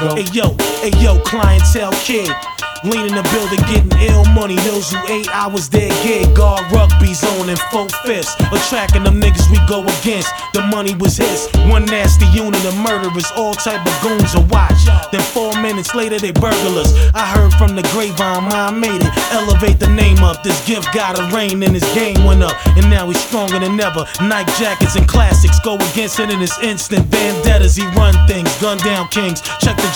Hey yo, clientele kid. Lean in the building, getting ill money. Those who ate, I was their gig. Guard rugby zone in 4/5. Attracting them niggas we go against. The money was his. One nasty unit of murderers, all type of goons to watch. Then 4 minutes later, they burgle us. I heard from the grapevine, mine made it. Elevate the name up. This gift got a rain and his game went up. And now he's stronger than ever. Nike jackets and classics go against it in this instant. Vendettas, he run things. Gun down kings. Check the